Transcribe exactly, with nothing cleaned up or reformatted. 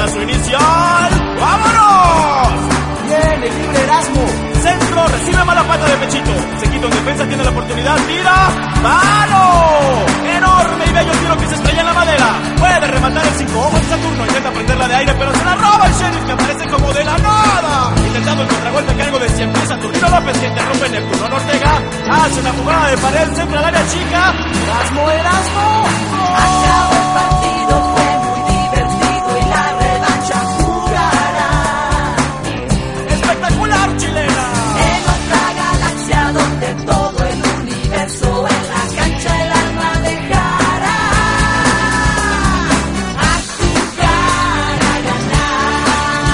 cabezazo inicial. ¡Vámonos! Bien, el libre Erasmo. Centro, recibe mala pata de Pechito. Se quita en defensa, tiene la oportunidad, tira. ¡Mano! Enorme y bello tiro que se estrella en la madera. Puede rematar el cinco ojos de Saturno. Intenta prenderla de aire, pero se la roba el Sheriff, que aparece como de la nada. Intentando el contragolpe, cargo de cien pies. Saturnino López, que interrumpe Neptuno Ortega. Hace una jugada de pared, centro al área chica. Erasmo, Erasmo. ¡Acabó!